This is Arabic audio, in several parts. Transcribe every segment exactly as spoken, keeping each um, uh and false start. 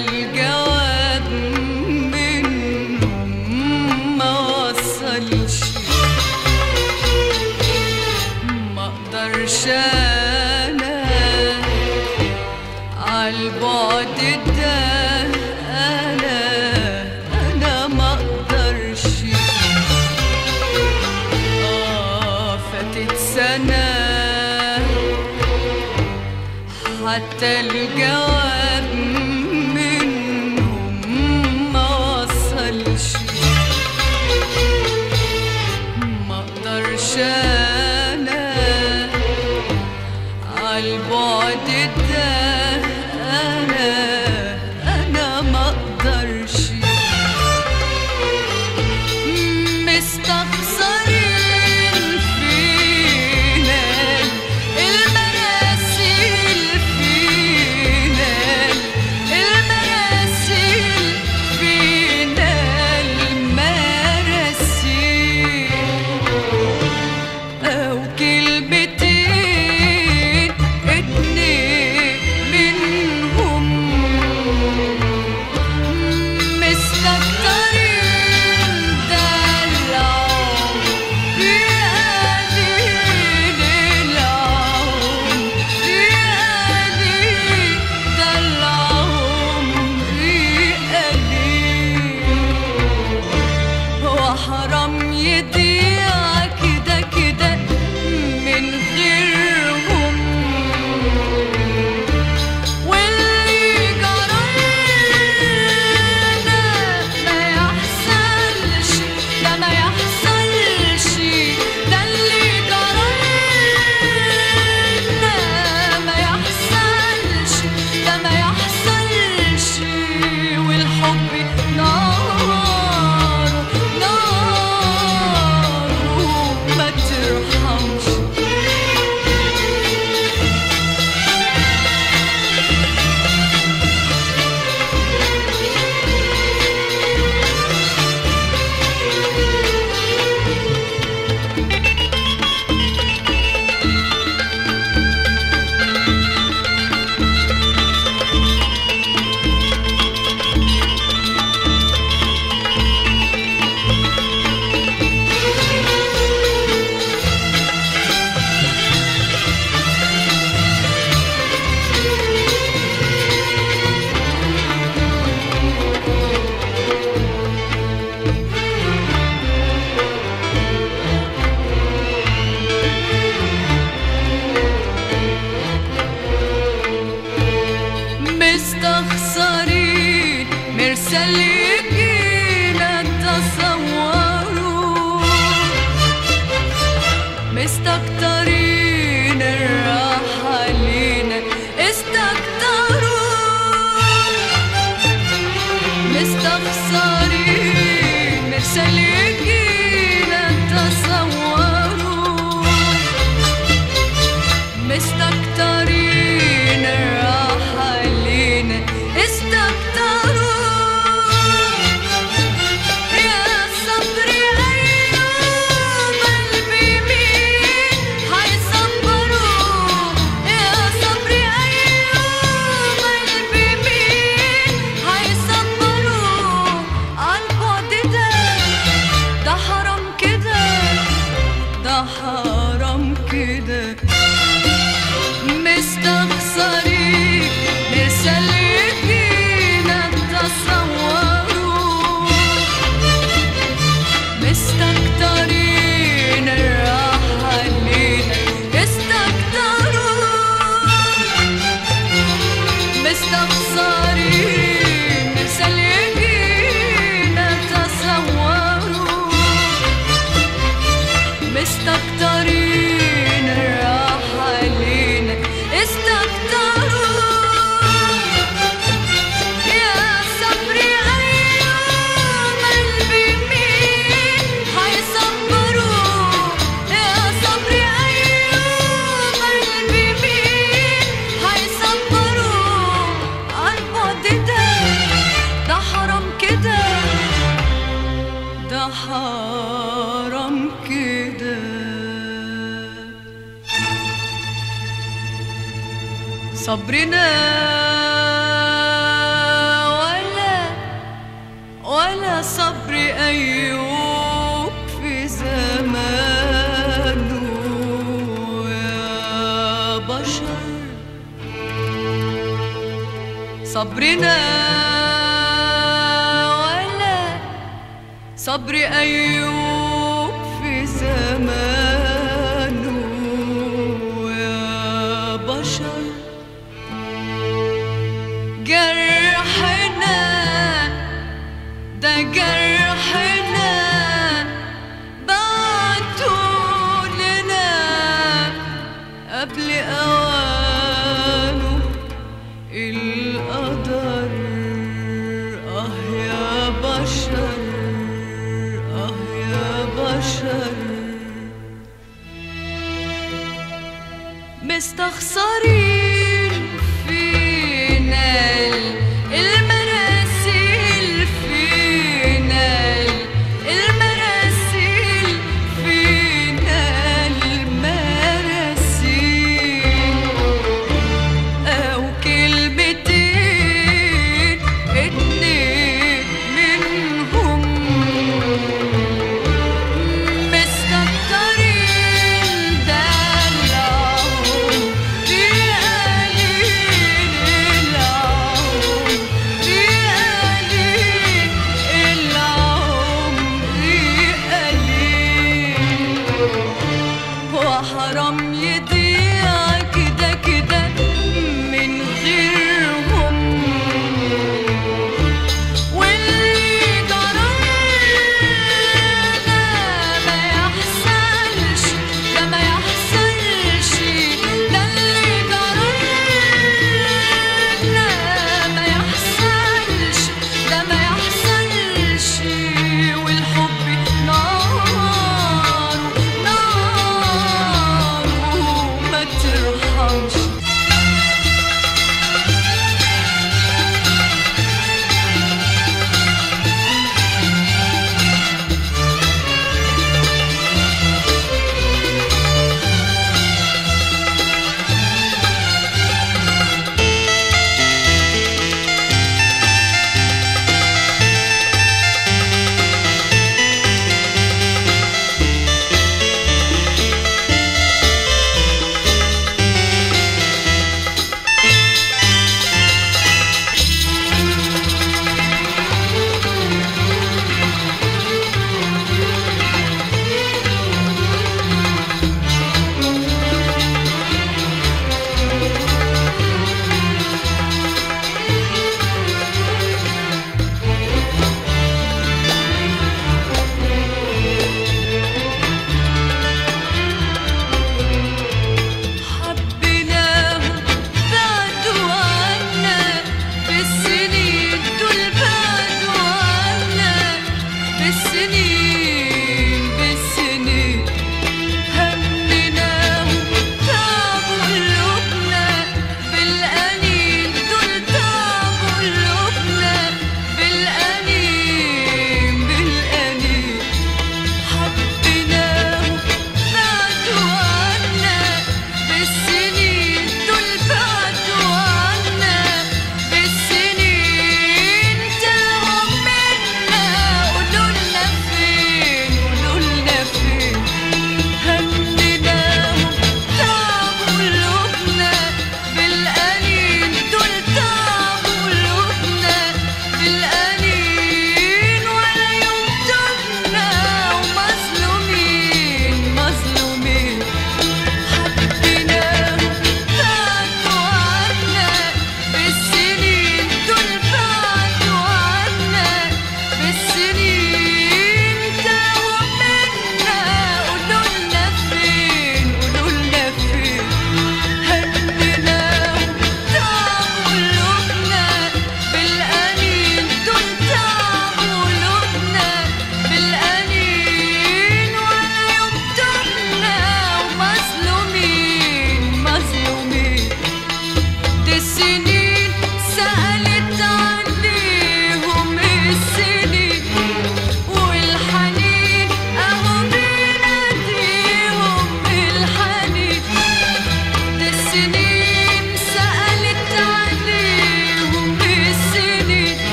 الجواب منهم ما وصلش، ما اقدرش انا عالبعد ده، انا انا ما اقدرش. اه فاتت سنة حتى الجواب منهم ما وصلش، ما اقدرش انا عالبعد ده، انا انا ما اقدرش. مستخسرين فينا المراسيل، فينا المراسيل، فينا المراسيل، او كلمتين اتنين منهم مستكترين دلعهم يقليل العهم، يقليل دلعهم يقليل، وحرام يضيع كده كده من غيرهم. واللي جرالنا ما يحصلش، ده ما يحصلش، ده اللي جرالنا ما يحصلش، ده ما يحصلش. والحب نار نار ما ترحمش. مستخسرين مرسل يجينا تصوروا، مستكترين الراحة لينا استكتروا، مستخسرين مرسل يجينا تصوروا، مستكترين الراحة لينا استكتروا. يا صبري أيوم قلبي مين هيصبروا، يا صبري أيوم قلبي مين هيصبروا. عالبعد ده ده حرام كده، ده حرام كده. مستخسرين مرسل يجينا تصوروا، مستكترين الراحة لينا استكتروا، مستخسرين مرسل يجينا تصوروا، مستكترين الراحة لينا استكتروا. يا صبري أيوم قلبي مين هيصبروا، يا صبري أيوم قلبي مين هيصبروا. عالبعد ده ده حرام كده، ده حرام كده. صبرنا أيوب في زمانه يا بشر. صبرنا ولا صبر أيوب في زمانه يا بشر. جرحنا ده جرحنا بعتوا لنا قبل أوانه القدر. آه يا بشر آه يا بشر مستخسرين فينا المراسيل فينا المراسيل فينا المراسيل أو كلمتين اتنين منهم مستكترين دلعهم في قليل العمر في قليل العمر قليل. وحرام يضيع كده كده من غيرهم. واللي جرالنا ما يحصلش ده ما يحصلش ده اللي جرالنا ما يحصلش ده ما يحصلش. والحب نار نار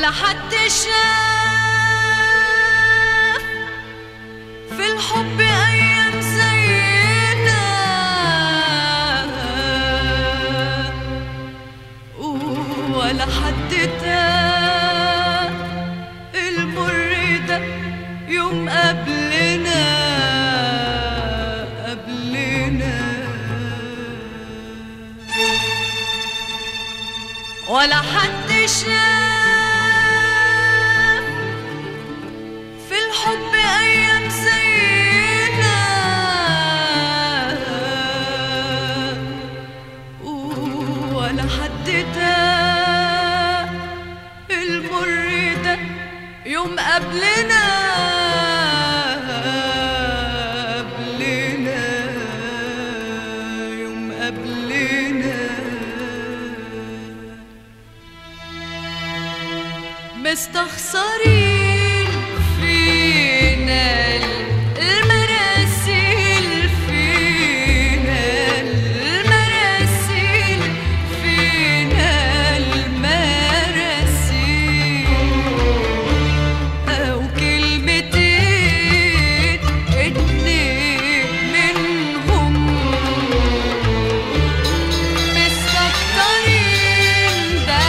ولا حد شاف في الحب أيام زينا، ولا حد تاه المر ده يوم قبلنا قبلنا، ولا حد شاف في الحب أيام زينا، ولا حد تاه المر ده يوم قبلنا قبلنا يوم قبلنا. مستخسرين فينا المراسيل، فينا المراسيل، فينا المراسيل، أو كلمتين اتنين منهم. مستكترين ده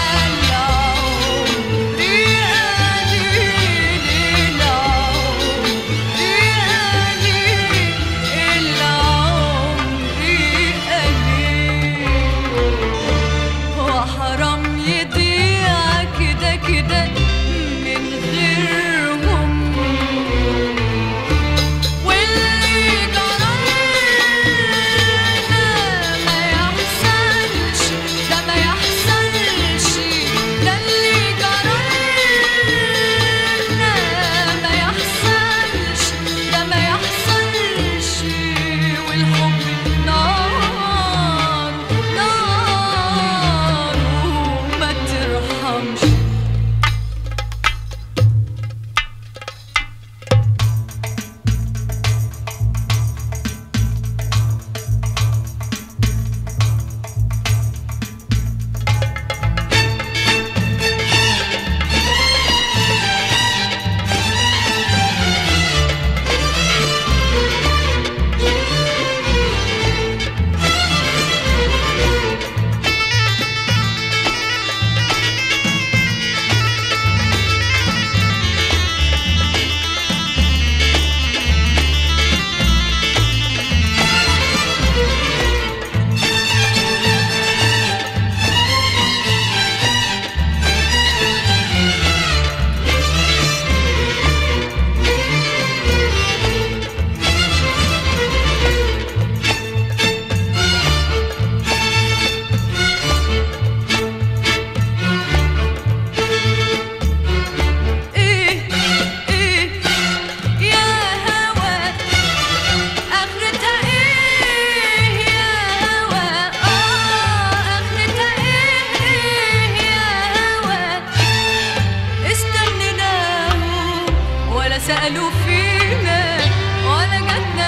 سألوا فينا ولا جاتنا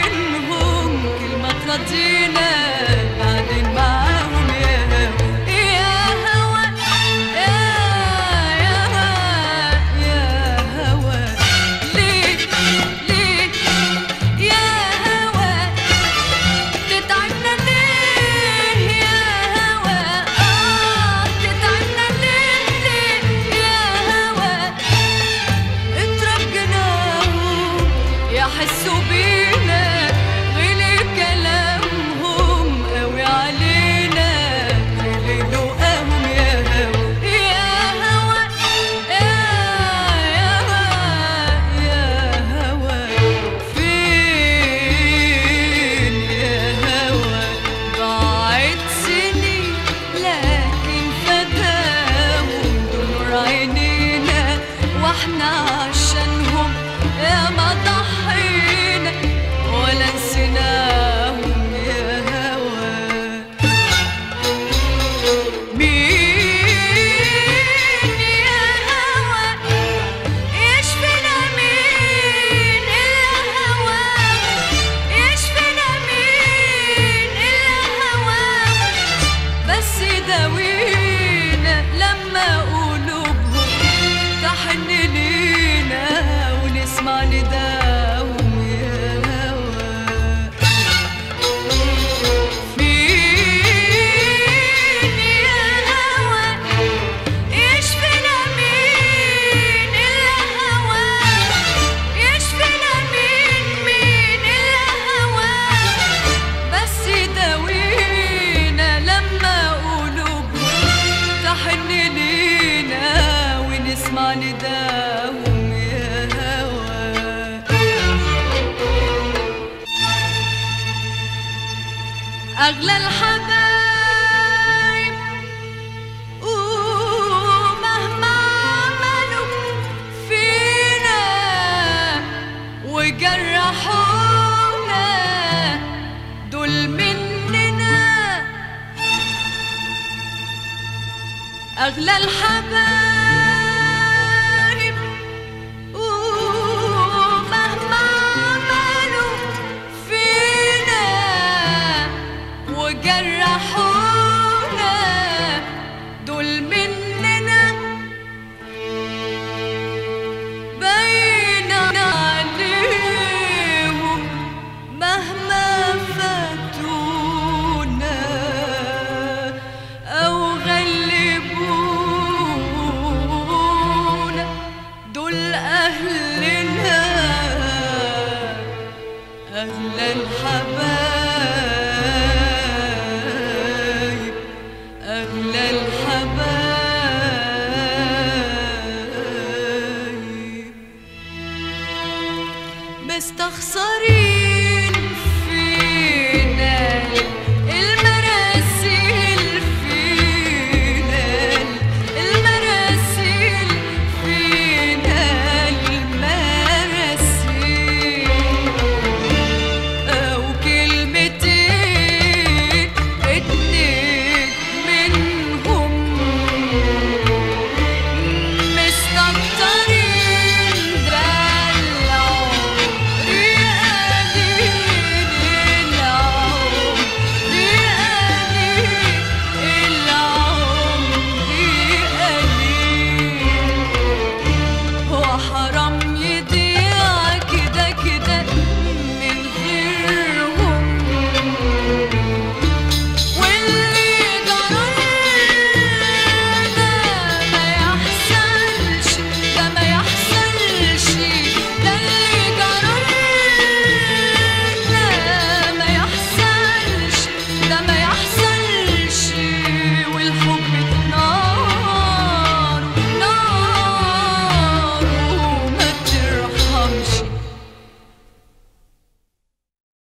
منهم كلمة ترضينا، بعدين معاهم يا هوا يا هوا يا هوا يا هوا. ليه ليه يا هوا تتعبنا ليه يا هوا؟ آه تتعبنا ليه ليه يا هوا؟ يحسوا بينا غلي كلامهم قوي علينا، غلي لقاهم يا هوا يا هوا يا يا يا هوا. فين يا هوا ضاعت سنين لكن فداهم نور عينينا، واحنا عشانهم يا ما ضحينا أغلى الحبايب ومهما عملوا فينا وجرحونا دول مننا. أغلى الحبايب ومهما عملوا فينا وجرحونا دول مننا. باين عليهم مهما فاتونا أو غلبونا دول أهلنا. أغلى الحبايب أغلى الحبايب مستخسرين